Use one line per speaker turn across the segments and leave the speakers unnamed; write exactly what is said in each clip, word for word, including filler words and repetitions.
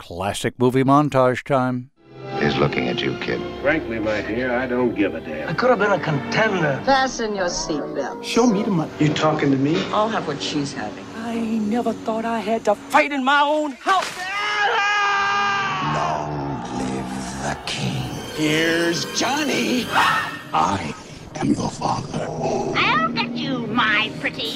classic movie montage time.
Is looking at you, kid.
Frankly, my dear, I don't give a damn.
I could have been a contender.
Fasten your seatbelt.
Show me the money.
You talking to me?
I'll have what she's having.
I never thought I had to fight in my own house.
Long live the king.
Here's Johnny.
I am the father.
I'll get you, my pretty.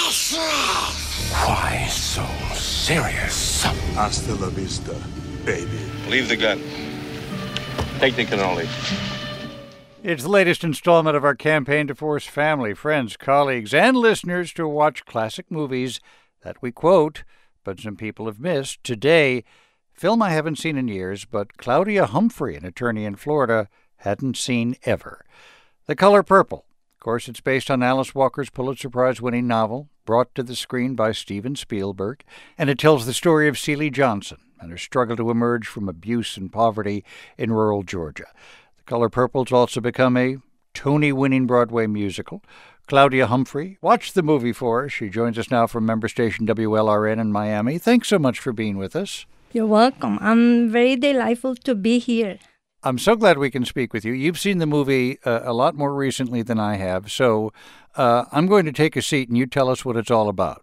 Why so serious?
Hasta la vista, baby.
Leave the gun. Take the cannoli.
It's the latest installment of our campaign to force family, friends, colleagues, and listeners to watch classic movies that we quote, but some people have missed. Today, film I haven't seen in years, but Claudia Humphrey, an attorney in Florida, hadn't seen ever. The Color Purple. Of course, it's based on Alice Walker's Pulitzer Prize-winning novel, brought to the screen by Steven Spielberg, and it tells the story of Celie Johnson and her struggle to emerge from abuse and poverty in rural Georgia. The Color Purple's also become a Tony-winning Broadway musical. Claudia Humphrey watched the movie for us. She joins us now from member station W L R N in Miami. Thanks so much for being with us.
You're welcome. I'm very delightful to be here.
I'm so glad we can speak with you. You've seen the movie uh, a lot more recently than I have, so uh, I'm going to take a seat and you tell us what it's all about.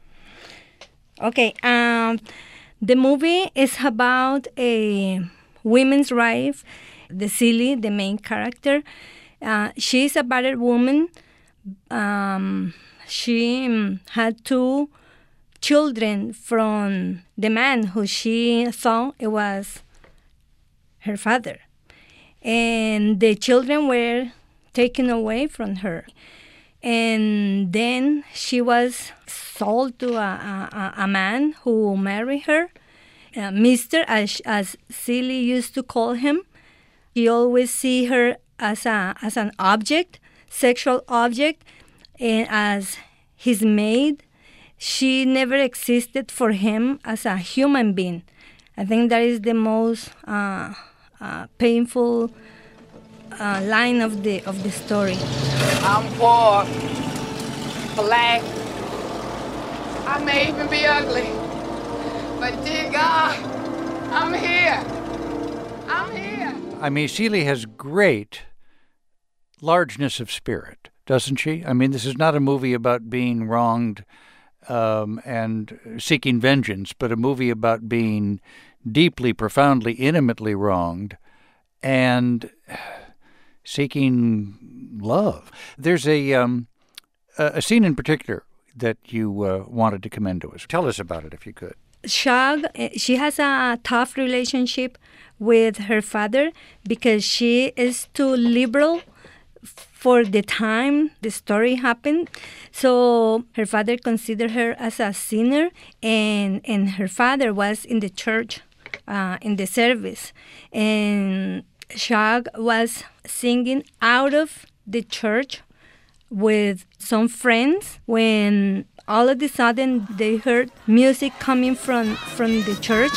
Okay. Um, the movie is about a women's rights. The Celie, the main character, uh, she's a battered woman. Um, she um, had two children from the man who she thought it was her father. And the children were taken away from her. And then she was sold to a, a, a man who married her, uh, Mister, as, as Celie used to call him. He always see her as a as an object, sexual object, and as his maid. She never existed for him as a human being. I think that is the most uh, uh, painful uh, line of the of the story.
I'm poor, black. I may even be ugly, but dear God, I'm here. I'm here.
I mean, Celie has great largeness of spirit, doesn't she? I mean, this is not a movie about being wronged um, and seeking vengeance, but a movie about being deeply, profoundly, intimately wronged and seeking love. There's a um, a scene in particular that you uh, wanted to commend to us. Tell us about it, if you could.
Shag, she has a tough relationship with her father because she is too liberal for the time the story happened. So her father considered her as a sinner, and, and her father was in the church, uh, in the service. And Shag was singing out of the church with some friends when all of a sudden they heard music coming from, from the church.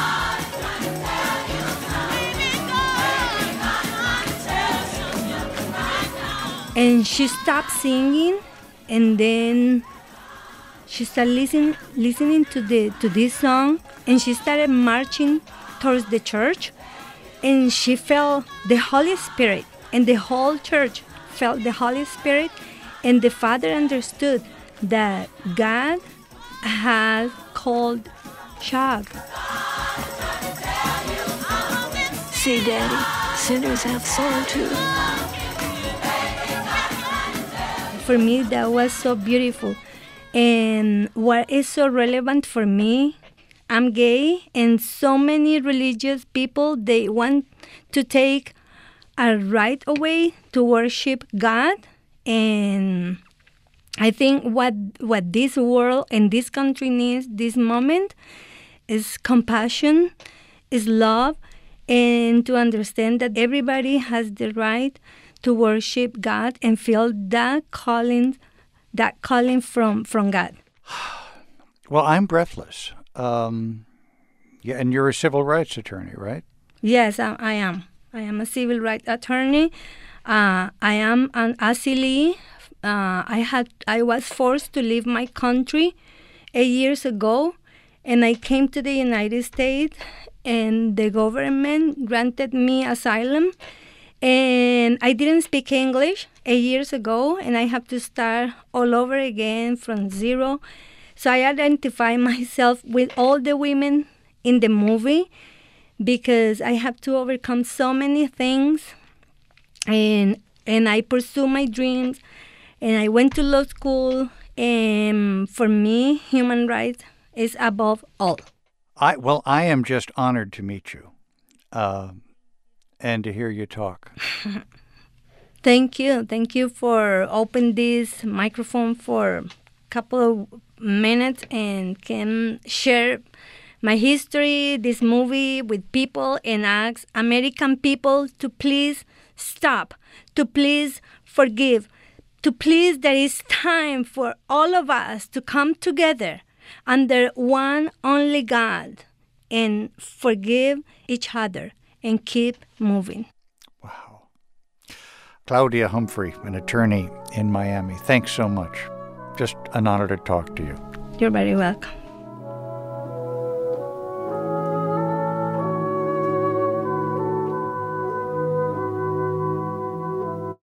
And she stopped singing, and then she started listening, listening to the to this song, and she started marching towards the church, and she felt the Holy Spirit, and the whole church felt the Holy Spirit, and the father understood that God had called Shag.
See, Daddy, sinners have soul too.
For me, that was so beautiful. And what is so relevant for me, I'm gay, and so many religious people, they want to take a right away to worship God. And I think what what this world and this country needs this moment is compassion, is love, and to understand that everybody has the right to worship God and feel that calling, that calling from, from God.
Well, I'm breathless. Um, yeah, and you're a civil rights attorney, right?
Yes, I, I am. I am a civil rights attorney. Uh, I am an asylee. Uh, I had I was forced to leave my country eight years ago, And I came to the United States, and the government granted me asylum. And I didn't speak English eight years ago, and I have to start all over again from zero. So I identify myself with all the women in the movie because I have to overcome so many things. And and I pursue my dreams, and I went to law school, and for me, human rights is above all.
I Well, I am just honored to meet you uh, and to hear you talk.
Thank you. Thank you for opening this microphone for a couple of minutes and can share my history, this movie with people, and ask American people to please stop, to please forgive, to please there is time for all of us to come together under one only God and forgive each other and keep moving.
Wow. Claudia Humphrey, an attorney in Miami, thanks so much. Just an honor to talk to you.
You're very welcome.